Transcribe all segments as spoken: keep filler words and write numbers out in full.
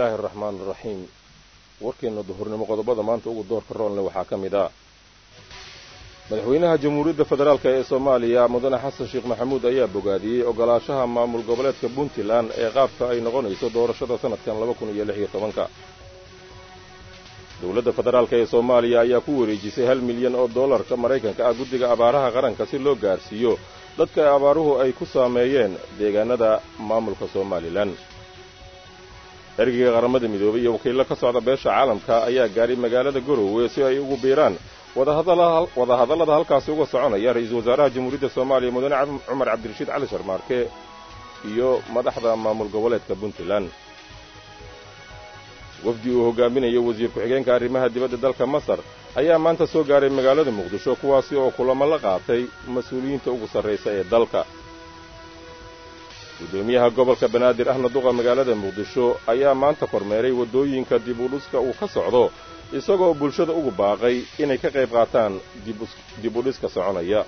الله الرحمن الرحيم warkeena duhurnimo qodobada maanta ugu doorka roonle waxaa ka mid ah madaxweynaha jamhuuriyadda federaalka ee Soomaaliya mudane xasan sheekh maxamuud ayaa bogaadiyay ogolaanshaha maamul goboleedka Puntland ee qaabka ay noqonayso doorashada sanadkan laba kun iyo lix iyo toban dawladda federaalka ee Soomaaliya ayaa ku wareejisay hal milyan oo dollarka Mareykanka ah guddiga abaaraha qaranka si loo gaarsiiyo dadka abaaruhu ay ku saameeyeen deegaanada maamulka Soomaaliland ergiga qaramada midoobay iyo wakiilada ka socda beesha caalamka ayaa gaaray magaalada Garowe si ay ugu biiraan wada hadallada halkaas uga soconaya ra'iisul wasaaraha jamhuuriyadda Soomaaliya mudane Cumar Cabdirashiid Cali Sharmaarke iyo madaxda maamul goboleedka Puntland wafdi uu hogaaminayo wasiir ku-xigeenka arrimaha dibadda dalka Masar ayaa maanta soo gaaray magaalada Muqdisho kuwaasi oo kulamo la qaatay mas'uuliyiinta ugu sarreeya ee dalka gudoomiyaha gobolka Banaadir ahna duqa magaalada Muqdisho ayaa maanta kormeeray wadooyinka dib u dhiska uu ka socdo isagoo bulshada ugu baaqay inay ka qayb qaataan dib u dhiska soconaya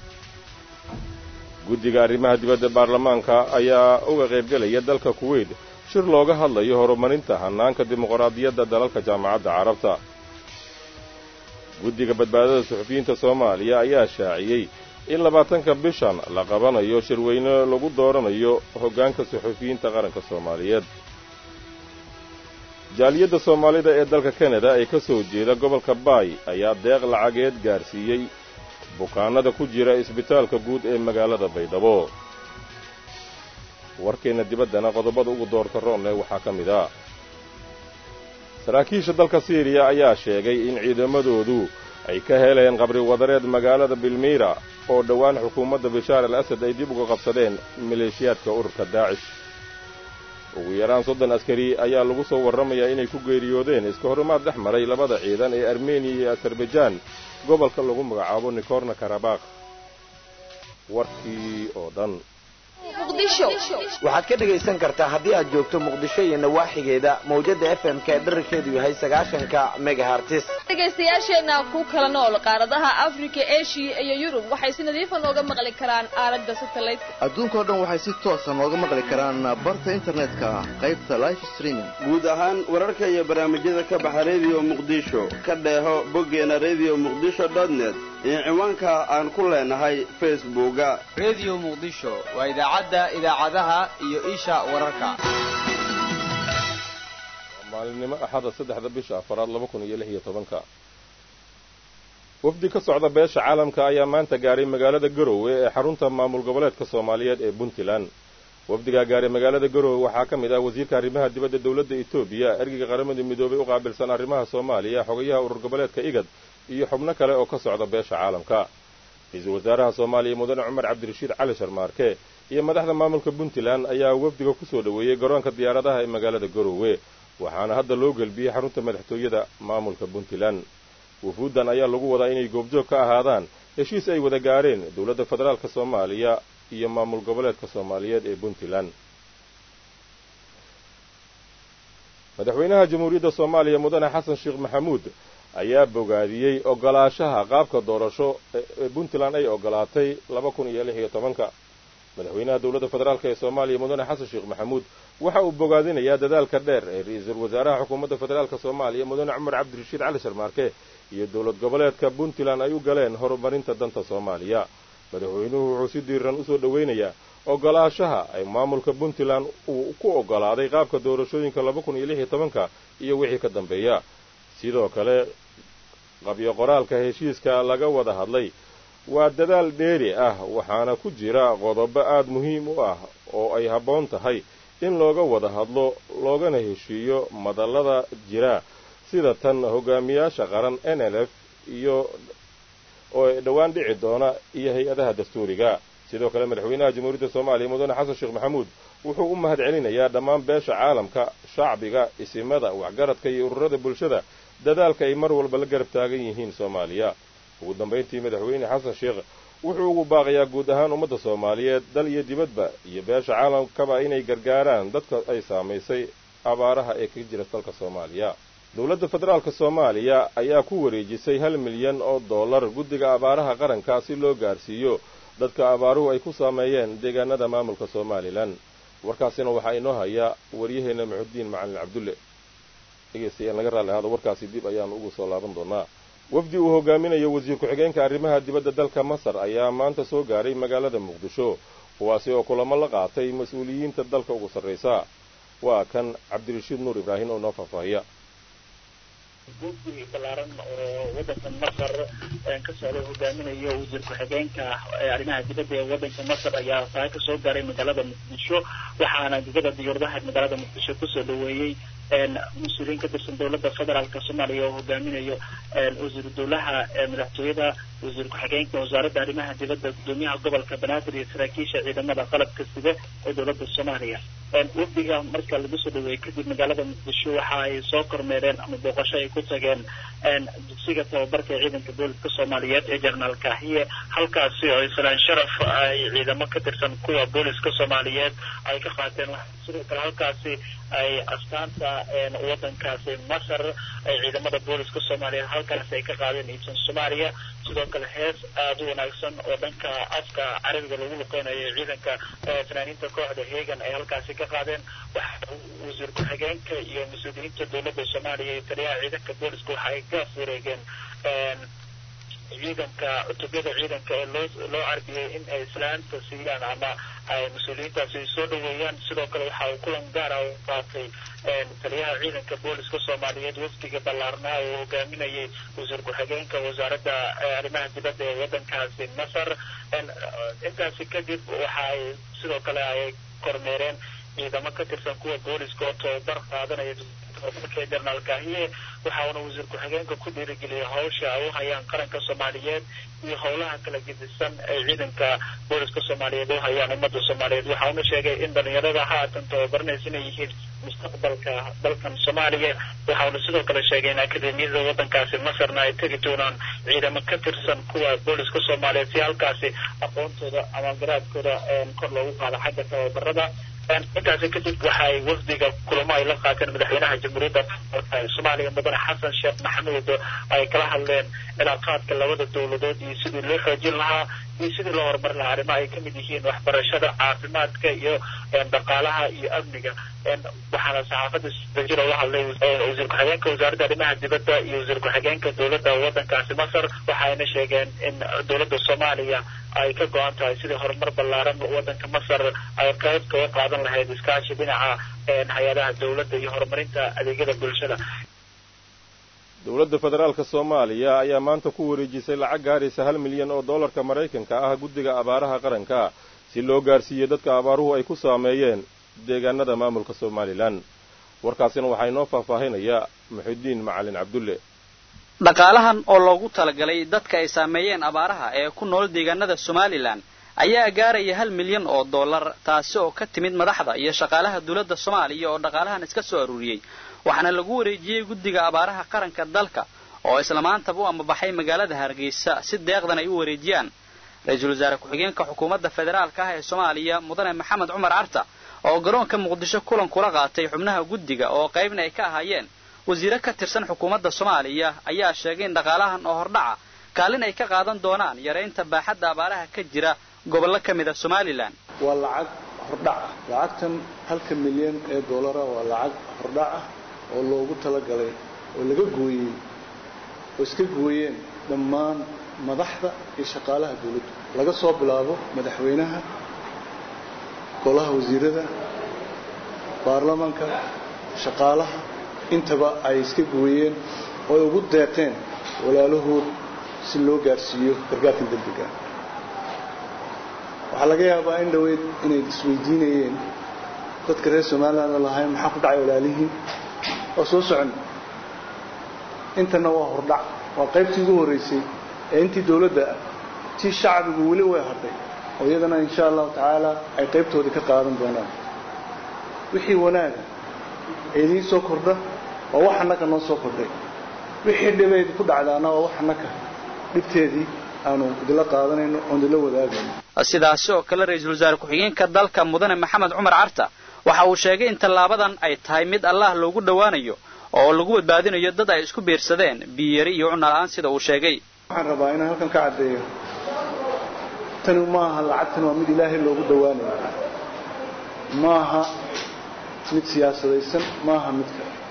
guddiga arrimaha dibadda baarlamaanka ayaa uga qayb galaya dalka Kuwait shir looga hadlayo horumarinta hanaanka dimuqraadiyadda dalalka jaamacadda Carabta guddiga badbaadada suxufiyiinta Soomaaliya ayaa shaaciyay in labaatanka bishan la qabanayo shirweyne lagu dooranayo hoggaanka suxufiyiinta qaranka Soomaaliyeed jaaliyadda Soomaalida ee dalka Canada ay ka soo jeeda gobolka Bay ayaa deeq lacageed gaarsiiyay bukaanada ku jira isbitaalka guud ee magaalada Baydhabo warkeena dibaddana qodobada ugu doorka roonle waxaa ka mid ah saraakiisha dalka Syria ayaa sheegay in ciidamadoodu ay ka heleen qabri wadareed magaalada Bilmira oo dhawaan xukuumadda Bashar al-Assad ay dib uga qabsadeen maleeshiyaadka ururka Daesh ugu yaraan soddon askari ayaa lagu soo warramayaa inay ku geeriyoodeen iska horimaad dhex maray labada ciidan ee Armenia iyo Azerbaijan gobolka lagu magacaabo Nagorno-Karabakh warkii oo dhan muqdisho waxaad ka dhagaysan kartaa haddii aad joogto muqdisho iyo nawaaxigeeda mawjada F M ka dhererkeedu yahay sagaashanka megahertz dhagaystayaasheena ku kala nool qaaradaha Afrika, Asia iyo Yurub waxay si nadiif ah nooga maqli karaan aalada satellite adduunka oo dhan waxay si toos ah nooga maqli karaan barta internetka qaybta live streaming guud ahaan wararka iyo barnaamijyada ka baxa radio muqdisho ka dheeho boggeena radio muqdisho dot net iyo ciwaanka aan ku leenahay facebooka radio muqdisho waa idaacadda idaacadaha iyo isha wararka maalinimo axada saddexda bisha afraad laba kun iyo lix iyo toban wafdi ka socda beesha caalamka ayaa maanta gaaray magaalada Garowe ee xarunta maamul goboleedka Soomaaliyeed ee Puntland wafdiga gaaray magaalada Garowe waxaa ka mid ah wasiirka arrimaha dibadda dawladda Itoobiya ergiga qaramada midoobay u qaabilsan arrimaha Soomaaliya xogayaha urur goboleedka IGAD iyo xubno kale oo ka socda beesha caalamka ra'iisul wasaaraha Soomaaliya mudane Cumar Cabdirashiid Cali Sharmaarke iyo madaxda maamulka Puntland ayaa wafdiga ku soo dhaweeyay garoonka diyaaradaha ee magaalada Garowe waxaana hadda loo galbiyay xarunta madaxtooyada maamulka Puntland wufuudan ayaa lagu wadaa inay goobjoog ka ahaadaan heshiis ay wada gaareen dawladda federaalka Soomaaliya iyo maamul goboleedka Soomaaliyeed ee Puntland madaxweynaha jamhuuriyadda Soomaaliya mudane xasan sheekh maxamuud ayaa bogaadiyay ogolaanshaha qaabka doorasho ee Puntland ay ogolaatay laba kun iyo lix iyo toban madaxweynaha dawladda federaalka ee Soomaaliya mudane xasan sheekh maxamuud waxa uu bogaadinayaa dadaalka dheer ee ra'iisul wasaaraha xukuumadda federaalka Soomaaliya mudane Cumar Cabdirashiid Cali Sharmaarke iyo dawlad goboleedka Puntland ay u galeen horumarinta danta Soomaaliya madaxweynuhu wuxuu si diiran u soo dhaweynayaa ogolaanshaha ay maamulka Puntland uu ku ogolaaday qaabka doorashooyinka laba kun iyo lix iyo toban iyo wixii ka dambeeya sidoo kale qabyo qoraalka heshiiska laga wada hadlay waa dadaal dheeri ah waxaana ku jira qodobo aad muhiim u ah oo ay habboon tahay in looga wada hadlo loogana heshiiyo madallada jira sida tan hogaamiyaasha qaran N L F iyo oo dhawaan dhici doona iyo hay'adaha dastuuriga sidoo kale madaxweynaha jamhuuriyadda Soomaaliya mudane xasan sheekh maxamuud wuxuu u mahad celinayaa dhammaan beesha caalamka shacbiga isimada waxgaradka iyo ururada bulshada dadaalka ay mar walba la garab taagan yihiin Soomaaliya ugu dambeyntii madaxweyne xasan sheekh wuxuu ugu baaqayaa guud ahaan ummadda Soomaaliyeed dal iyo dibadba iyo beesha caalamkaba inay gargaaraan dadka ay saameysay abaaraha ee ka jira dalka Soomaaliya dawladda federaalka Soomaaliya ayaa ku wareejisay hal milyan oo dollar guddiga abaaraha qaranka si loo gaarsiiyo dadka abaaruhu ay ku saameeyeen deegaanada maamulka Soomaaliland warkaasina waxa inoo haya wariyaheena Maxudiin Macalin Cabdulle dhegeystayaal naga raalli ahaada warkaasi dib ayaan ugu soo laaban doonaa wafdi uu hogaaminayo wasiir ku-xigeenka arrimaha dibadda dalka Masar ayaa maanta soo gaaray magaalada Muqdisho kuwaasi oo kulamo la qaatay mas'uuliyiinta dalka ugu sarreysa waa kan Cabdirashiid Nuur Ibrahim oo noo faahfaahiya guddi balaaran oo wadanka Masar ka soo hogaaminayo wasiir ku-xigeenka arrimaha dibadda ee wadanka Masar ayaa saaka ka soo gaaray magaalada Muqdisho waxaana guddiga diyaaradaha magaalada Muqdisho ku soo dhaweeyay مسؤولين كتير دولة فدرال كصوماليا وهجامينيو وزير الدولة مدحتويدا وزير كحجين كوزارة دارمها دولة الدنيا قبل كبنات السراكيش إذا ما دخلت كسبة دولة الصومالية وفدها مركز البصر ويكتب مجالات الشو حاي سكر ميران أم بقشة كتجن أن سيجة بركة عيدا كدولة الصوماليات إجرنا الكاهية حلقة سيء إسرائيل شرف إذا ما كتير سنقوى بوليس كصوماليات أي كخاتين سيرة حلقة سي أي أستانتا وطن كاسي مصر إذا ما بوليس كصوماليات حلقة سي كقاعدين يبسن الصومالية سيدوك الحياة دون أكسن وطن كأسكا عربي قلوبه كون عيدا كفنانين تقوعد هيجن أي حلقة سي كقاعدين وزير كحجين كيوم مسؤولين الدولة الصومالية تريا عيدا كبوليس كحاجة كافوريجن ciidanka utubada ciidanka ee loo loo arbiyay in ay islaan tasiyaan ama ay mas'uuliyiintaasi soo dhaweeyaan sidoo kale waxa uu kulan gaar ah u qaatay taliyaha ciidanka booliska Soomaaliyeed wafdiga ballaarnaa oo hogaaminayay wasiir ku-xigeenka wasaaradda arrimaha dibadda ee wadankaasi Masar intaasi kadib waxa ay sidoo kale ay kormeereen ciidamo ka tirsan kuwa booliska oo tababar qaadanaya markay jarnaal kaahiye waxaana wasiir ku-xigeenka ku dhiirigeliyay hawsha ay u hayaan qaranka Soomaaliyeed iyo howlaha kala gedisan ee ciidanka booliska Soomaaliyeed oo hayaan ummadda Soomaaliyeed waxaana sheegay in dhalinyarada haatan tababarnaysan ay yihiin mustaqbalka dalkan Soomaaliya waxaana sidoo kale sheegay in akademiyada wadankaasi Masarna ay tagi doonaan ciidamo ka tirsan kuwa booliska Soomaaliyeed si halkaasi aqoontooda ama garaadkooda kor loogu qaado xagga tababarada intaasi kadib waxay wafdiga kulamo ay la qaateen madaxweynaha jamhuuriyadda Soomaaliya mudane Xasan Sheekh Maxamuud ay kala hadleen cilaaqaadka labada dawladood iyo sidii loo xoojin lahaa iyo sidii loo horumarin lahaa arrimaha ay ka mid yihiin waxbarashada caafimaadka iyo dhaqaalaha iyo amniga waxaana saxaafadda sida la hadlay wasiir ku-xigeenka wasaaradda arrimaha dibadda iyo wasiir ku-xigeenka dowladda wadankaasi Masar waxayna sheegeen in dowladda Soomaaliya ay ka go'an tahay sidii horumar ballaaran wadanka Masar ay qayb ka qaadan lahayd iskaashi dhinaca hay'adaha dawladda iyo horumarinta adeegyada bulshada dowladda federaalka Soomaaliya ayaa maanta ku wareejisay lacag gaaraysa hal milyan oo dollarka Mareykanka ah guddiga abaaraha qaranka si loo gaarsiiyo dadka abaaruhu ay ku saameeyeen deegaanada maamulka Soomaaliland warkaasina waxay noo faahfaahinaya Muxudiin Macalin Cabdulle dhaqaalahan oo loogu talagalay dadka ay saameeyeen abaaraha ee ku nool deegaanada Soomaaliland ayaa gaaraya hal milyan oo dollar taasi oo ka timid madaxda iyo shaqaalaha dawladda Soomaaliya oo dhaqaalahan iska soo aruuriyay waxaana lagu wareejiyay guddiga abaaraha qaranka dalka oo isla maanta u ambaxay magaalada Hargeysa si deeqdan ay u wareejiyaan ra'iisul wasaare ku-xigeenka xukuumadda federaalka ah ee Soomaaliya mudane Maxamed Cumar Carta oo garoonka Muqdisho kulan kula qaatay xubnaha guddiga oo qaybna ay ka ahaayeen wasiiro ka tirsan xukuumadda Soomaaliya ayaa sheegay in dhaqaalahan oo hordhaca kaalin ay ka qaadan doonaan yareynta baaxadda abaaraha ka jira gobollo ka mid ah Soomaaliland waa lacag hordhac ah lacagtan halka milyan ee dollar waa lacag hordhac ah oo loogu talagalay oo laga gooyay oo iska gooyeen dhammaan madaxda iyo shaqaalaha dawladda laga soo bilaabo madaxweynaha golaha wasiirada baarlamaanka shaqaalaha intaba ay iska gooyeen oo ugu deeqeen walaalahood si loo gaarsiiyo gargaarka degdega waxa laga yaabaa in dhaweyd inay isweydiinayeen dadka reer Soomaaliland lahayn maxaa ku dhacay walaalihiin oo soo socon intana waa hordhac waa qaybtii ugu horeysay ee intii dawladda tii shacbigu wali way hadhay oo iyadana insha Allah taala ay qaybtoodii ka qaadan doonaan wixii wanaag ee soo kordha oo wax annaka noo soo kordhay wixii dhibayd ku dhacdaana oo wax annaka dhibteedii aanu dila qaadanayno oo dila wadaagayno sidaas oo kale ra'iisul wasaare ku-xigeenka dalka mudane Maxamed Cumar Carta waxa uu sheegay in talaabadan ay tahay mid Allah loogu dhawaanayo oo lagu badbaadinayo dad ay isku beersadeen biyari iyo cunno la'aan sida uu sheegay waxaan rabaa inaan halkan ka cadeeyo tan ma aha lacagtan waa mid Ilaahay loogu dhawaanayo ma aha mid siyaasadaysan ma aha mid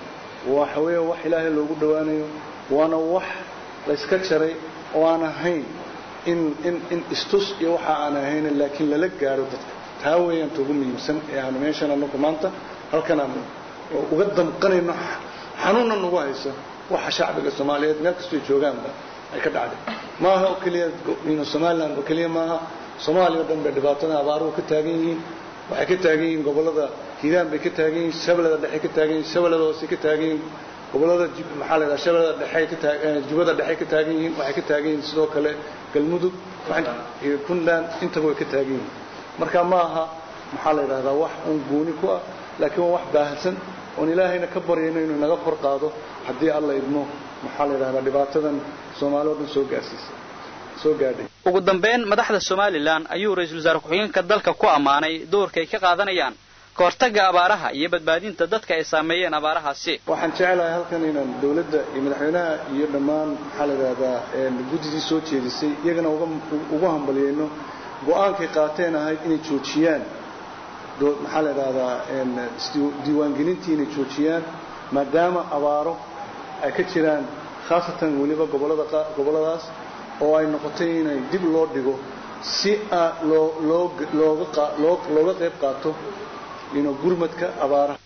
waxa weeye wax ilaahay loogu dhawaanayo waana wax la iska jaray oo aan ahayn in in in istus iyo waxa aan ahayn laakiin lala gaaro dadka taa weeyaan ugu muhiimsan ee aan meeshan anagu maanta halkan aan uga damqanayno xanuunna nagu hayso waxa shacbiga Soomaaliyeed meel kasta joogaanba ay ka dhacday maaha oo kaliya in Soomaaliland oo kaliya maaha Soomaaliya oo dhan bay dhibaatada abaaruhu ka taagan yihiin waxay ka taagan yihiin gobolada Hiiraan bay ka taagan yihiin shabeellada dhexe ka taagan yihiin shabeellada hoose ka taagan yihiin gobolada maxaa la yiraahdaa shabeellada dhexe ka taagan jubada dhexe ka taagan yihiin waxay ka taagan yihiin sidoo kale galmudug iyo Puntland intaba way ka taagan yihiin marka maaha maxaa la yiraahdaa wax un gooni ku ah laakiin wax baahsan oo ilaahayna ka baryayno inuu naga kor qaado hadii alla idmo maxaa la yiraahdaa dhibaatadan Soomaaliyeed soo gaarsiisay soo gaadhay ugu dambeyn madaxda Soomaaliland ayuu ra'iisul wasaare ku-xigeenka dalka ku amaanay doorka ay ka qaadanayaan kahortagga abaaraha iyo badbaadinta dadka ay saameeyeen abaarahaasi waxaan jecelahay halkan inaan dawladda iyo madaxweynaha iyo dhammaan maxaa la yiraahdaa guddigii soo jeedisay iyagana uga ugu hambalyeeyno go'aankay qaateen ahayd inay joojiyaan maxaa la yiraahdaa diiwaangelintii inay joojiyaan maadaama abaaro ay ka jiraan khaasatan weliba gobolada goboladaas oo ay noqotay inay dib loo dhigo si loo loo looga looga qayb qaato inuu gurmadka abaaraha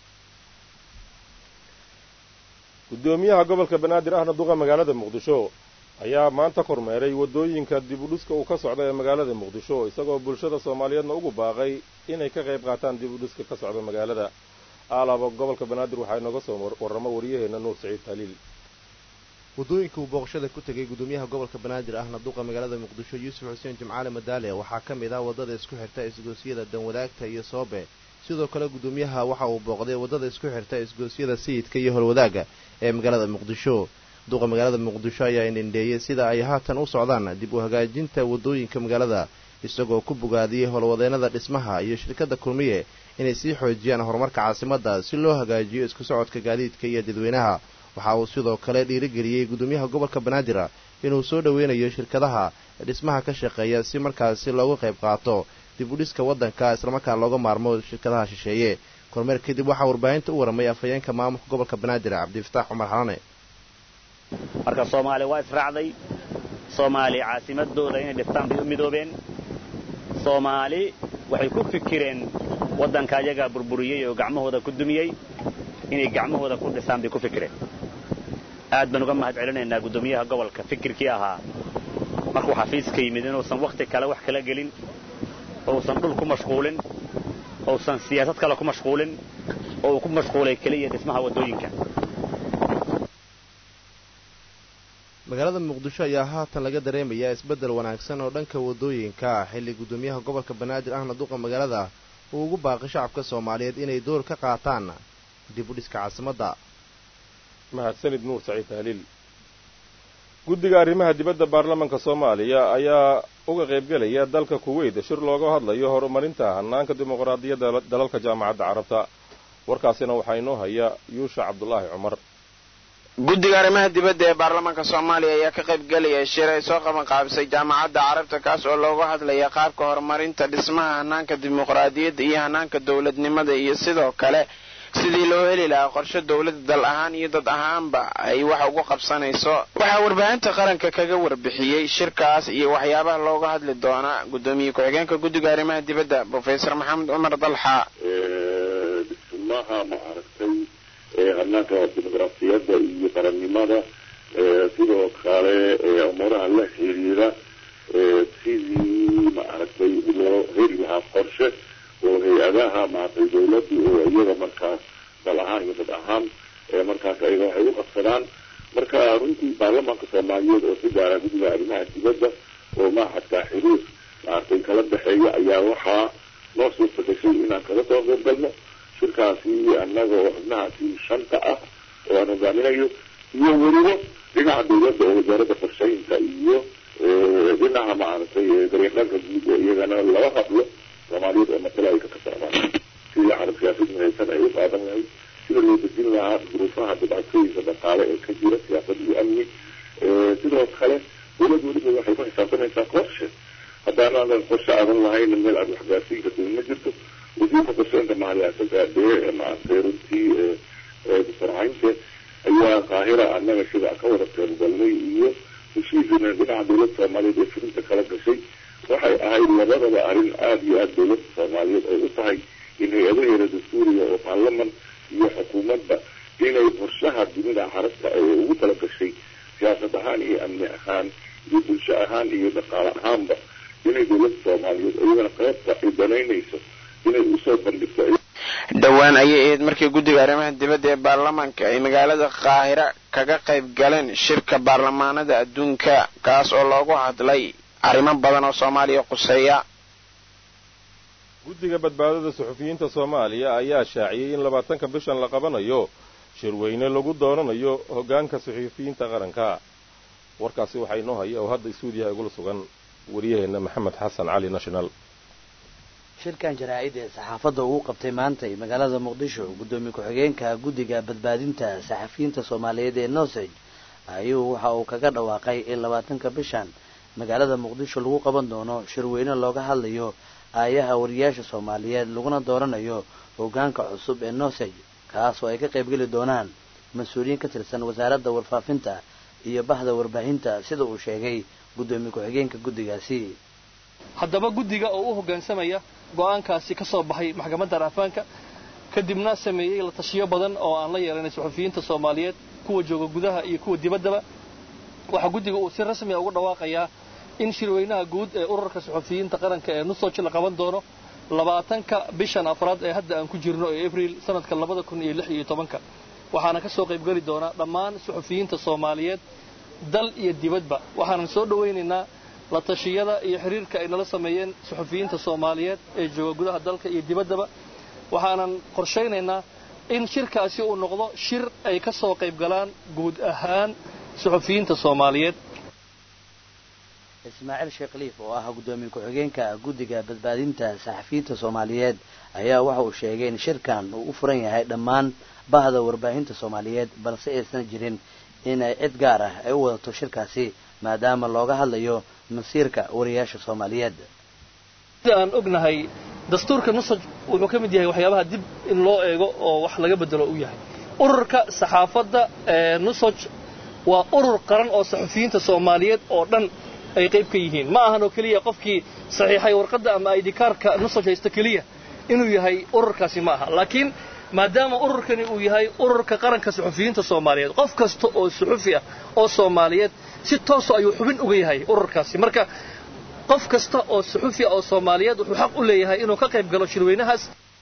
gudoomiyaha gobolka Banaadir ahna duqa magaalada Muqdisho ayaa maanta kormeeray wadooyinka dib u dhiska uu ka socdo ee magaalada Muqdisho isagoo bulshada Soomaaliyeedna ugu baaqay inay ka qayb qaataan dib u dhiska ka socda magaalada aalaba gobolka Banaadir waxa inaga soo warramo wariyaheena Nuur Saciid Taliil wadooyinka uu booqashada ku tagay gudoomiyaha gobolka Banaadir ahna duqa magaalada Muqdisho Yuusuf Xuseen Jimcaale Madaale waxa ka mid ah wadada isku xirta isgoosiyada Danwadaagta iyo Soobe sidoo kale gudoomiyaha waxa uu booqday wadada isku xirta isgoosiyada Sayidka iyo Holwadaaga ee magaalada Muqdisho duqa magaalada Muqdisho ayaa indheeyay sida ay haatan u socdaan dib u hagaajinta wadooyinka magaalada isagoo ku bogaadiyay howlwadeenada dhismaha iyo shirkadda kulmiye inay sii xoojiyaan horumarka caasimadda si loo hagaajiyo isku socodka gaadiidka iyo dadweynaha waxa uu sidoo kale dhiirigeliyay gudoomiyaha gobolka Banaadir inuu soo dhaweynayo shirkadaha dhismaha ka shaqeeya si markaasi looga qayb qaato dib u dhiska wadanka isla markaana looga maarmo shirkadaha shisheeye kormeer kadib waxa warbaahinta u waramay afhayeenka maamulka gobolka Banaadir Cabdifataax Umar Xalane marka Soomaali waa israacday Soomaali caasimadooda inay dhistaan bay u midoobeen Soomaali waxay ku fikireen wadanka ayaga burburiyay oo gacmahooda ku dumiyay inay gacmahooda ku dhistaan bay ku fikireen aad baan uga mahad celinaynaa gudoomiyaha gobolka fikirkii ahaa markuu xafiiska yimid inuusan waqti kale wax kala gelin oo san dhul ku mashquulin oo san siyaasad kale ku mashquulin oo ku mashquulay kaliya dhismaha wadooyinka magaalada Muqdisho ayaa haatan laga dareemayaa isbedel wanaagsan oo dhanka wadooyinka xilli gudoomiyaha gobolka Banaadir ahna duqa magaalada uu ugu baaqay shacabka Soomaaliyeed inay door ka qaataan dib u dhiska caasimadda mahadsanid Nuur Saciid Taliil guddiga arrimaha dibadda baarlamaanka Soomaaliya ayaa uga qayb galaya dalka Kuwait shir looga hadlayo horumarinta hannaanka dimuqraadiyadda dalalka jaamacadda Carabta warkaasina waxa inoo haya Yuusha Cabdullaahi Cumar guddiga arrimaha dibadda ee baarlamaanka Soomaaliya ayaa ka qayb galaya shir ay soo qaban qaabisay jaamacadda Carabta kaas oo looga hadlayo qaabka horumarinta dhismaha hannaanka dimuqraadiyadda iyo hannaanka dawladnimada iyo sidoo kale sidii loo heli lahaa qorshe dawladda dal ahaan iyo dad ahaanba ay wax ugu qabsanayso waxa warbaahinta qaranka kaga warbixiyay shirkaas iyo waxyaabaha looga hadli doona gudoomiye ku-xigeenka guddiga arrimaha dibadda Professor Maxamed Umar Dalxa ee dhismaha ma aragtay ee hannaanka dimuqraadiyadda iyo qarannimada ee sidoo kale ee umuuraha la xiriira ee sidii ma aragtay loo heli lahaa qorshe oo hay-adaha maaragtay dawladdu oo iyaga markaas dal ahaan iyo dad ahaan ee markaas ayaga waxay u qabsadaan marka runtii baarlamaanka Soomaaliyeed oo si gaara guddiga arrimaha dibadda oo maaxadka xiriir maaragtay kala dhexeeya ayaa waxaa noo suurta gashay inaan kaga soo qayb galno shirkaasi annaga oo xubnahaasi shanta ah oo aan hogaaminayo iyo weliba dhinaca dawladda oo wasaaradda qorshaynta iyo dhinaca maaragtay dariiqanka guud oo iyagana laba hadlo Soomaaliyeed oo matala ay ka kasocdaan sidii carab siyaasad midaysan ay u qaadan lahayd sida loo dejin lahaa duruufaha dhibaatooyinka dhaqaale ee ka jira siyaasad iyo amni sidoo kale dawladdu weliba waxay ku xisaabtanaysaa qorshe haddaanaadan qorshe aadan lahayn meel aad waxgaarsiin karto ma jirto wasiirka qorsheynta mahadiyaasaga dee maaragtay runtii doctor Caynte qaahira annaga sida ka wada qaybgalnay iyo heshiisina dhinaca dowladda soomaaliyeed ee fulinta kala gashay waxay ahayd labadaba arrin aada iyo aada dowladda soomaaliyeed ay u tahay in hay-adaheeda dastuuriga oo baarlaman iyo xukuumadda inay qorshaha dunida carabta ay ugu tala gashay siyaasad ahaan iyo amni ahaan iyo bulsho ahaan iyo dhaqaale ahaanba inay dowladda soomaaliyeed iyadana qaybta ay danaynayso inay usoo bandhigto. dhowaan ayay ahayd markii guddiga arrimaha dibadda ee baarlamaanka ay magaalada qaahira kaga qayb galeen shirka baarlamaanada adduunka kaas oo loogu hadlay arrimo badan oo soomaaliya quseeya. guddiga badbaadada suxufiyiinta soomaaliya ayaa shaaciyey in labaatanka bishan la qabanayo shirweyne lagu dooranayo hoggaanka suxufiyiinta qaranka. warkaasi waxaa inoo haya oo hadda stuudiyaha igula sugan wariyaheenna maxamed xasan cali national. shirkan jaraa'id ee saxaafadda uu qabtay maanta ee magaalada muqdisho guddoomiye ku-xigeenka guddiga badbaadinta saxafiyiinta soomaaliyeed ee nosej ayuu waxa uu kaga dhawaaqay in labaatanka bishan magaalada muqdisho lagu qaban doono shirweyne looga hadlayo aayaha wariyaasha soomaaliyeed laguna dooranayo hoggaanka cusub ee nosej kaas oo ay ka qaybgeli doonaan mas-uuliyiin ka tirsan wasaaradda warfaafinta iyo bahda warbaahinta sida uu sheegay guddoomiye ku-xigeenka guddigaasi. haddaba guddiga oo u hoggaansamaya go'aankaasi ka soo baxay maxkamadda raafaanka kadibna sameeyey la tashiyo badan oo aan la yeelanay suxufiyiinta soomaaliyeed kuwa jooga gudaha iyo kuwa dibaddaba waxaa guddiga uu si rasmi ah uga dhawaaqayaa in shirweynaha guud ee ururka suxufiyiinta qaranka ee nusoj la qaban doono labaatanka bishan afraad ee hadda aan ku jirno ee abriil sanadka labada kun iyo lix iyo tobanka waxaana ka soo qaybgeli doona dhammaan suxufiyiinta soomaaliyeed dal iyo dibadba. waxaanan soo dhawaynaynaa la tashiyada iyo xiriirka ay nala sameeyeen suxufiyiinta soomaaliyeed ee jooga gudaha dalka iyo dibaddaba. waxaanan qorshaynaynaa in shirkaasi uu noqdo shir ay ka soo qayb galaan guud ahaan suxufiyiinta soomaaliyeed. ismaaciil sheekh liif oo ah guddoomiye ku-xigeenka guddiga badbaadinta saxafiyiinta soomaaliyeed ayaa waxa uu sheegay in shirkan uu u furan yahay dhammaan bahda warbaahinta soomaaliyeed balse aysan jirin inay cid gaar ah ay u wadato shirkaasi maadaama looga hadlayo masiirka wariyaasha soomaaliyeed. sida aan ognahay dastuurka nusaj wuxuu ka mid yahay waxyaabaha dib in loo eego oo wax laga bedelo u yahay. ururka saxaafadda ee nusaj waa urur qaran oo saxufiyiinta soomaaliyeed oo dhan ay qayb ka yihiin. ma ahan oo keliya qofkii saxiixay warqadda ama I D kaarka nusaj haysta keliya inuu yahay ururkaasi ma aha, laakiin maadaama ururkani uu yahay ururka qaranka suxufiyiinta soomaaliyeed qof kasta oo suxufi ah oo soomaaliyeed si toos ayuu xubin uga yahay ururkaasi. marka qof kasta oo suxufi ah oo soomaaliyeed wuxuu xaq u leeyahay inuu ka qayb galo shirweynahaas.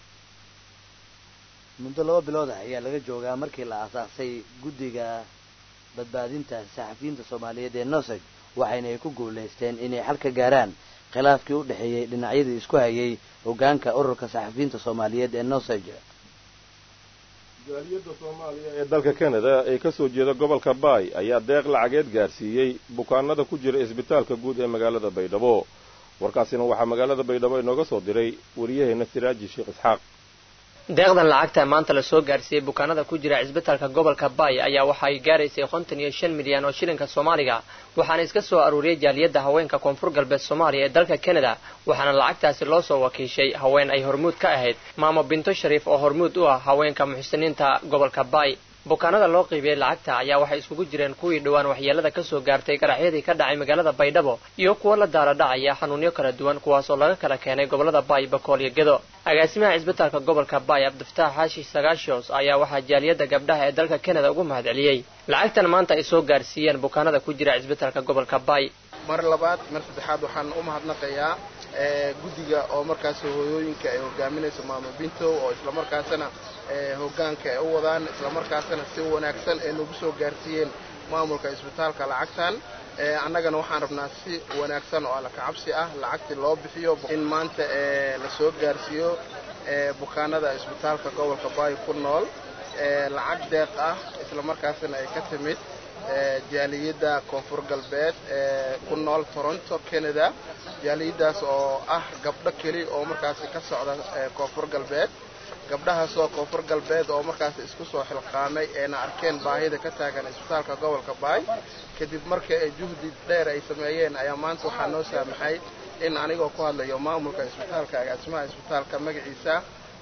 muddo laba bilood ah ayaa laga joogaa markii la aasaasay guddiga badbaadinta saxafiyiinta soomaaliyeed ee nosej waxayna ay ku guulaysteen inay xal ka gaaraan khilaafkii u dhexeeyey dhinacyadii isku hayay hoggaanka ururka saxafiyiinta soomaaliyeed ee nosej. jaaliyadda soomaaliya ee dalka Canada ee ka soo jeeda gobolka Bay ayaa deeq lacageed gaarsiiyey bukaanada ku jira isbitaalka guud ee magaalada Baydhabo. warkaasina waxaa magaalada Baydhabo inooga soo diray wariyaheena Siraaji Sheekh Isxaaq. deeqdan lacagta maanta la soo gaarsiiyey bukaanada ku jira isbitaalka gobolka Bay ayaa waxa ay gaaraysay konton iyo shan milyan oo shilinka Soomaaliga waxaana iska soo aruuriyay jaaliyadda haweenka koonfur galbeed Soomaaliya ee dalka Canada waxaana lacagtaasi loo soo wakiishay haween ay hormuud ka ahayd Maamo Binto Shariif oo hormuud u ah haweenka muxsiniinta gobolka Bay. bukaanada loo qiibiyay lacagta ayaa waxay isugu jireen kuwii dhawaan waxyeelada ka soo gaartay qaraxyadii ka dhacay magaalada Baydhabo iyo kuwa la daara dhacaya xanuunyo kala duwan kuwaas oo laga kala keenay gobolada Bay, Bakool iyo Gedo. agaasimaha isbitaalka gobolka Bay Abdulfataax Xaashi Sagaashoos ayaa waxaa jaaliyadda gabdhaha ee dalka Canada ugu mahadceliyay lacagtan maanta ay soo gaarsiiyeen bukaanada ku jira isbitaalka gobolka Bay. mar labaad mar saddexaad waxaan u mahadnaqayaa ee guddiga oo markaas hooyooyinka ay hogaaminayso Maamo Binto oo isla markaasna ee hoggaanka ay u wadaan isla markaasna si wanaagsan ay nagu soo gaarsiiyeen maamulka isbitaalka lacagtan ee annagana waxaan rabnaa si wanaagsan oo alla ka cabsi ah lacagtii loo bixiyo in maanta ee la soo gaarsiiyo ee bukaanada isbitaalka gobolka Bay ku nool ee lacag deeq ah isla markaasna ay ka timid jaaliyadda koonfur galbeed ee ku nool Toronto, Canada. jaaliyadaas oo ah gabdho keli oo markaas ka socda koonfur galbeed gabdhahaas oo koonfur galbeed oo markaas isku soo xilqaamay ee na arkeen baahida ka taagan isbitaalka gobolka Bay kadib markii ay juhdi dheer ay sameeyeen ayaa maanta waxaa noo saamaxay in anigoo ku hadlayo maamulka isbitaalka agaasimaha isbitaalka magaciisa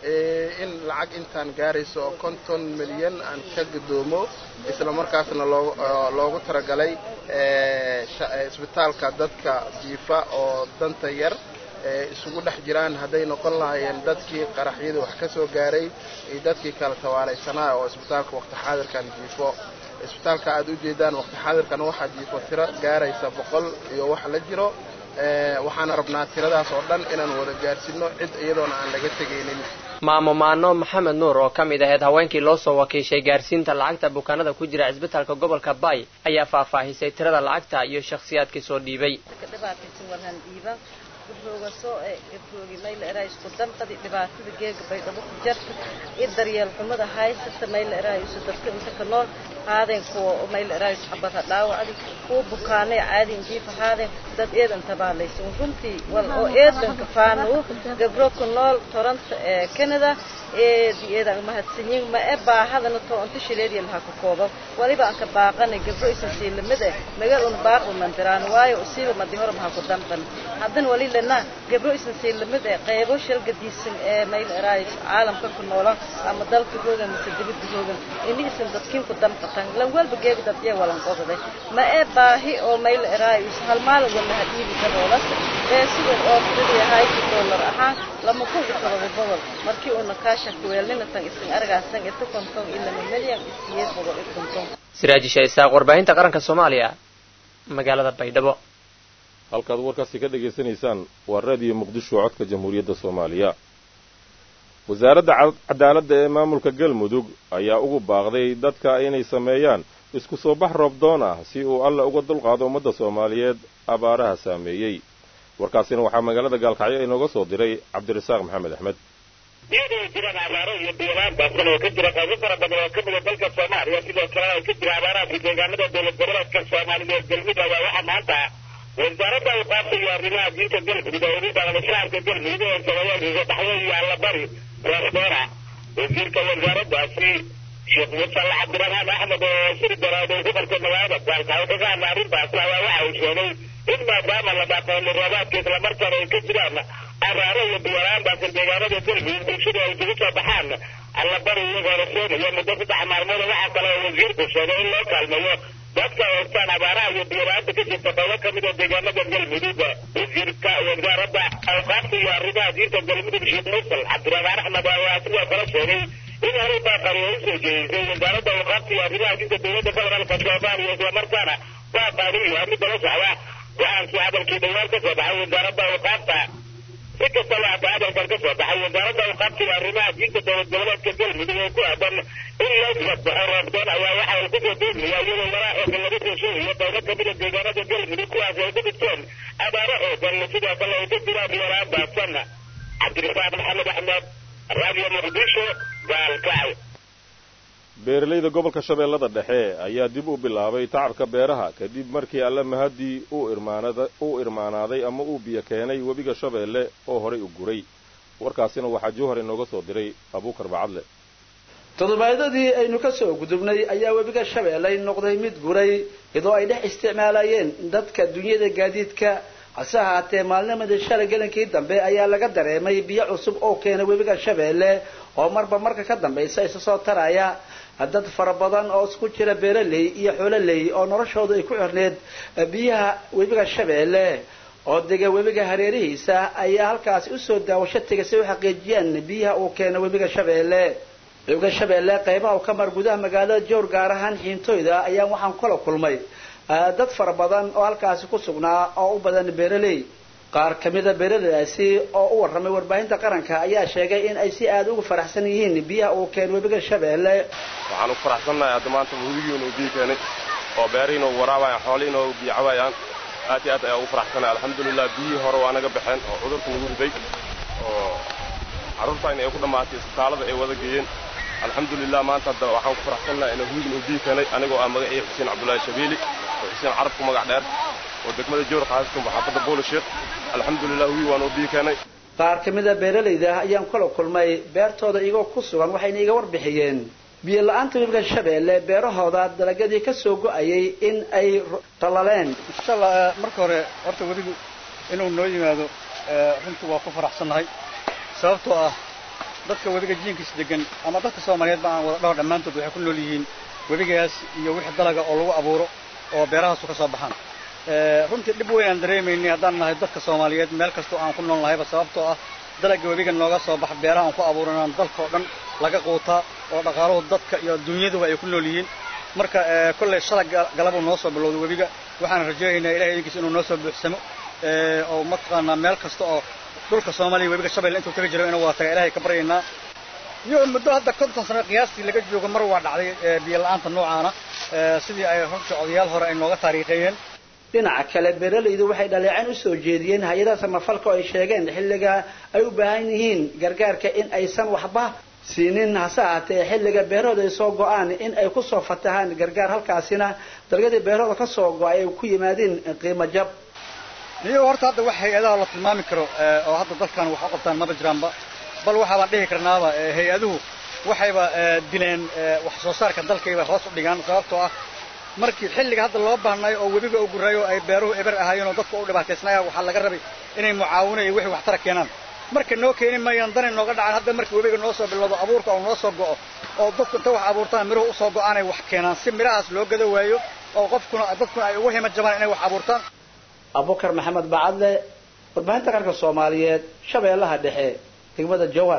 in lacag intaan gaarayso oo konton milyan aan ka gudoomo isla markaasna loogu talagalay isbitaalka dadka jiifa oo danta yar isugu dhex jiraan hadday noqon lahaayeen dadkii qaraxyada wax ka soo gaaray iyo dadkii kala tawaalaysanaa oo isbitaalka waqti xaadirkan jiifo isbitaalka aad u jeedaan waqti xaadirkan waxaa jiifo tiro gaaraysa boqol iyo wax la jiro waxaana rabnaa tiradaas oo dhan inaan wada gaarsiino cid iyadoona aan laga tegaynin maamo maano maxamed nuur oo ka mid ahayd haweenkii loo soo wakiishay gaarsiinta lacagta bukaanada ku jira cisbitaalka gobolka Bay ayaa faahfaahisay tirada lacagta iyo shakhsiyaadkii soo dhiibay gudooga soo ee gudoogi meel erays ku damqadi dhibaatada geega bay dabo ku jarta idaryeel xumada haysata meel erays dadka inta ka nool qaadeen kuwa meel erays xabada dhaawacdi kuwa bukaanay caadi injiif haadeen dad eedan tabaalaysan runtii wal oo eedan ka faano gabro ku nool Toronto ee Canada ee diidan mahadsanyiin ma ee baahadana Toronto shileedii laha ku koobo waliba aan ka baaqanay gabro isan siilamada magaal un baaqo mandaraan waayo usiiba madi hore ma ku damqan hadan wali lana gabro isan siilamada qaybo shil gadiisan ee meel erays caalamka ku nool ama dalka jooga mise dibadda jooga inay isan dadkiin ku damqatan lan walba geeb dad yaa walan qododay ma ee baahi oo meel erays hal maal wala hadiidi daboola ee sidoo oo tirada yahay dollar ahaan lama ku qoro boqol markii uu nakaasha ku weelina tan isan argaasan inta konton ilaa milyan isiyay boqol iyo konton Siraaji Shaysaa warbaahinta qaranka Soomaaliya magaalada Baydhabo halkaad warkaasi ka dhageysanaysaan waa raadiyo Muqdisho codka Jamhuuriyadda Soomaaliya wasaaradda cadaaladda ee maamulka Galmudug ayaa ugu baaqday dadka inay sameeyaan isku soo bax roob doon ah si uu alla uga dulqaado ummadda Soomaaliyeed abaaraha saameeyay warkaasina waxaa magaalada Gaalkacyo inooga soo diray Cabdirasaaq Maxamed Axmed iyadoo jiraan abaaro iyo biilaan badan oo ka jira qaybo fara badan oo ka mid ah dalka Soomaaliya sidoo kale ay ka jira abaaraha deegaanada dowlad goboleedka Soomaaliya ee Galmudug ayaa waxaa maanta wasaaradda awqaafta iyo arrimaha diinta Galmudug oo ugu baaqday shacabka Galmudug ee Soomaaliya dhaxway iyo allabari reerdoora wasiirka wasaaraddaasi Sheekh Muuse Cabdirahmaan Axmed oo sir daraado ku bartay magaalada Gaalkacyo kaga hadlay arrintaas ayaa waxa uu sheegay in maadaama la dhaafay roobaadka isla markaana ay ka jiraan abaaro iyo biilaan badan deegaanada Galmudug bulshada ay ugu soo baxaan allabari iyagoo rasuulaya muddo saddex maalmood waxaa kale oo wasiirku sheegay in loo kaalmeeyo dadka haystaan abaaraha iyo biilaanta ka jirta qaybo ka mid ah deegaanada Galmudug wasiirka wasaaradda awqaafta iyo arrimaha diinta Galmudug Sheekh Muuse Cabdirahmaan Axmed ayaa sidoo kale sheegay in arrintaa qariyay soo jeedisay wasaaradda awqaafta iyo arrimaha diinta dowladda federaalka Soomaaliya isla markaana waa baadiyay arrinta la socda waxaansi hadalkii dhawaan ka soo baxay wasaaradda awqaafta si kasta waxaa hadalkan ka soo baxay wasaaradda awqaafta iyo arrimaha diinta dowlad goboleedka Galmudug oo ku aadan in loo fasaxo roobdoon ayaa waxa uu ku soo duulaya iyadoo waraa oo lagu soo sheegay qaybo ka mid ah deegaanada Galmudug kuwaas oo ku dhigteen abaaro oo dan sidoo kale ay ka jiraan biilaan baadsan Cabdirasaaq Maxamed Axmed raadiyo Muqdisho Gaalkacyo beeralayda gobolka Shabeellada Dhexe ayaa dib u bilaabay tacabka beeraha kadib markii alla mahadii uu irmaanada uu irmaanaaday ama uu biyo keenay webiga Shabeelle oo horay u guray warkaasina waxaa Jowhar inooga soo diray Abuukar Bacadle toddobaadadii aynu ka soo gudubnay ayaa webiga Shabeelle noqday mid guray iyadoo ay dhex isticmaalayeen dadka dunyada gaadiidka hase haatee maalnimadii shalay galankii dambe ayaa laga dareemay biyo cusub oo keenay webiga Shabeelle oo marba marka ka dambaysa isa soo taraya dad fara badan oo isku jira beeraley iyo xoololey oo noloshooda ay ku xirneed biyaha webiga Shabeelle oo dega webiga hareerihiisa ayaa halkaas u soo daawasho tagay si ay xaqiijiyaan biyaha uu keenay webiga Shabeelle webiga Shabeelle qaybaha ka mar gudaha magaalada Jowhar gaar ahaan Xiintooyda ayaa waxaan kala kulmay dad fara badan oo halkaas ku sugnaa oo u badan beeraley qaar kamida beeraleydaasi oo u waramay warbaahinta qaranka ayaa sheegay in ay si aad ugu faraxsan yihiin biyaha uu keenay webiga Shabeelle waxaan u faraxsanahay hadda maanta webiga inuu biyo keenay oo beerihiina uu waraabaya xoolihiina uu biyo cabayaan aad iyo aad ayaan ugu faraxsanahay alxamdulillah biyihii hore waa naga baxeen oo cudurka nagu riday oo carruurtayna ay ku dhammaatay isbitaalada ay wada geeyeen alxamdulillah maanta hadda waxaan ku faraxsanahay inuu webiga inuu biyo keenay anigoo ah magaciisa Xuseen Cabdullaahi Shabeeli oo Xuseen Carab ku magac dheer oo degmada Jowhar qaasatan xaafadda Boolisheek alxamdulillah wii waan u biyo keenay qaar kamida beeraleyda ayaan kala kulmay beertooda iyagoo ku sugan waxayna iga warbixiyeen biyo la'aanta webiga Shabeelle beerahooda dalagadii ka soo go'ayay in ay talaleen insha Allah marka hore horta webigu inuu noo yimaado runtii waa ku faraxsanahay sababtoo ah dadka webiga jiinkiisa degan ama dadka Soomaaliyeed baan wada dhaw dhamaantood waxay ku nool yihiin webigaas iyo wixii dalaga oo lagu abuuro oo beeraha ka soo baxaan ee runtii dib weyn aan dareemaynay haddaan nahay dadka Soomaaliyeed meel kasta oo aan ku nool nahay sababtoo ah dalaga webiga nooga soo bax beeraha aan ku abuuranaan dalka oo dhan laga quutaa oo dhaqaaluhu dadka iyo dunyadu ay ku nool yihiin marka kulay shalay galab noo soo bilowday webiga waxaan rajaynaynaa Ilaahay idinkiisa inuu noo soo buuxsamo ee oo matqaana meel kasta oo dhulka Soomaaliya webiga Shabeelle intuu taga jiro inuu waa taga Ilaahay ka baryaynaa iyo muddo hadda konton sano qiyaastii laga joogo mar waa dhacday biyo la'aanta noocaana sidii ay runtii odayaal hore ay nooga taariikhayeen dhinaca kale beeralaydu waxay dhaleecaan u soo jeediyeen hay'adaha samafalka oo ay sheegeen xilliga ay u baahan yihiin gargaarka in aysan waxba siinin hasaate xilliga beerooda ay soo go'aan in ay ku soo fatahaan gargaar halkaasina dalgadii beerooda ka soo go'ay ay ku yimaadeen qiimo jab iyo horta hadda wax hay'adaha la tilmaami karo oo hadda dalkan wax u qabtaan ma jiraanba bal waxa baan dhihi karnaaba hay'aduhu waxayba dileen wax soo saarka dalkayba hoos u dhigaan sababtoo ah markii xilliga hadda loo baahnay oo webiga u gurayo ay beeruhu eber ahaayeen oo dadku u dhibaateysnaa waxa laga rabay inay mucaawino iyo wixii wax tar keenaan marka noo keenin maayaan dan nooga dhacaan hadda markii webiga noo soo bilowdo abuurka oo noo soo go'o oo dadku inta wax abuurtaan miruhu u soo go'aanay wax keenaan si mirahaas loo gado waayo oo qofkuna dadkuna ay ugu hima jabaan inay wax abuurtaan Abubakar Maxamed Bacadle warbaahinta qaranka Soomaaliyeed Shabeellaha Dhexe degmada Jowhar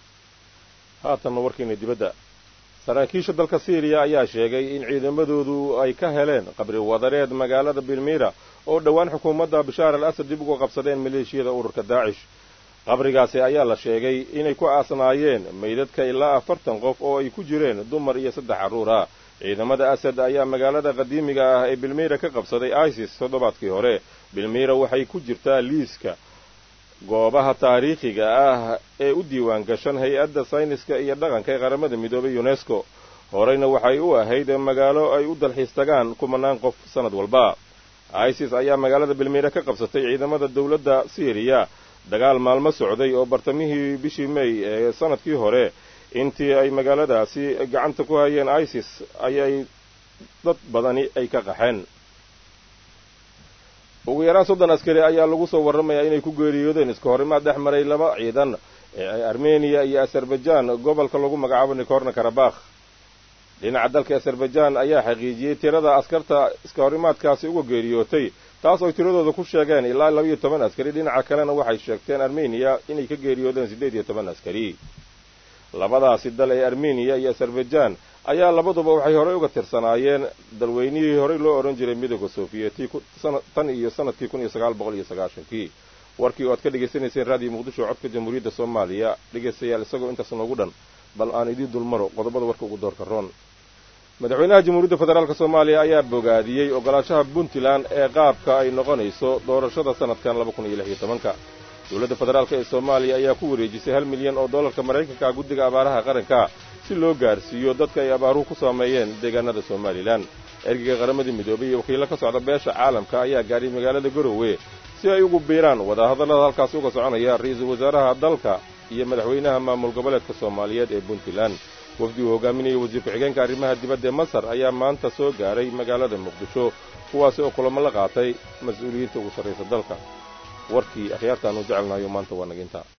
haatan warkiina dibadda saraakiisha dalka Syria ayaa sheegay in ciidamadoodu ay ka heleen qabri wadareed magaalada Bilmira oo dhawaan xukuumadda Bashar al-Assad dib uga qabsadeen maleeshiyada ururka Daesh qabrigaasi ayaa la sheegay inay ku aasnaayeen meydadka ilaa afartan qof oo ay ku jireen dumar iyo saddex carruur ah ciidamada Assad ayaa magaalada qadiimiga ah ee Bilmira ka qabsaday ISIS toddobaadkii hore Bilmira waxay ku jirtaa liiska goobaha taariikhiga ah ee u diiwaan gashan hay'adda sayniska iyo dhaqanka ee qaramada midoobay UNESCO horeyna waxay u ahayd magaalo ay u dalxiis tagaan kumanaan qof sanad walba ISIS ayaa magaalada Bilmira ka qabsatay ciidamada dawladda Syria dagaal maalmo socday oo bartamihii bishii May ee sanadkii hore intii ay magaaladaasi gacanta ku hayeen ISIS ayay dad badani ay ka qaxeen ugu yaraan soddon askari ayaa lagu soo warramayaa inay ku geeriyoodeen iska horimaad dhex maray laba ciidan ee Armenia iyo Azerbaijan gobolka lagu magacaabo Nagorno-Karabakh dhinaca dalka Azerbaijan ayaa xaqiijiyay tirada askarta iska horimaadkaasi uga geeriyootay taas oo tiradooda ku sheegeen ilaa laba iyo toban askari dhinaca kalena waxay sheegteen Armenia inay ka geeriyoodeen siddeed iyo toban askari labadaasi dal ee Armenia iyo Azerbaijan ayaa labaduba waxay hore uga tirsanaayeen dalweynihii hore loo oran jiray midowga Soviyeeti tan iyo sanadkii kun iyo sagaal boqol iyo sagaashan-kii warkii oo aad ka dhageysanayseen raadiyo Muqdisho codka Jamhuuriyadda Soomaaliya dhageystayaal isagoo intaas noogu dhan bal aan idin dulmaro qodobada warka ugu doorka roon madaxweynaha Jamhuuriyadda Federaalka Soomaaliya ayaa bogaadiyay ogolaanshaha Puntland ee qaabka ay noqonayso doorashada sanadkan laba kun iyo lix iyo tobanka dawladda federaalka ee Soomaaliya ayaa ku wareejisay hal milyan oo dollarka Mareykanka guddiga abaaraha qaranka si loo gaarsiiyo dadka ay abaaruhu ku saameeyeen deegaanada Soomaaliland ergeyga qaramada midoobay iyo wakiilada ka socda beesha caalamka ayaa gaaray magaalada Garowe si ay ugu biiraan wadahadallada halkaas uga soconaya ra'iisul wasaaraha dalka iyo madaxweynaha maamul goboleedka Soomaaliyeed ee Puntland wafdi uu hogaaminayay wasiirka xigeenka arrimaha dibadda ee Masar ayaa maanta soo gaaray magaalada Muqdisho kuwaas oo kulamo la qaatay mas'uuliyiinta ugu sarreeya dalka warkii akhyaarta aanu jecelnahay maanta waa naginta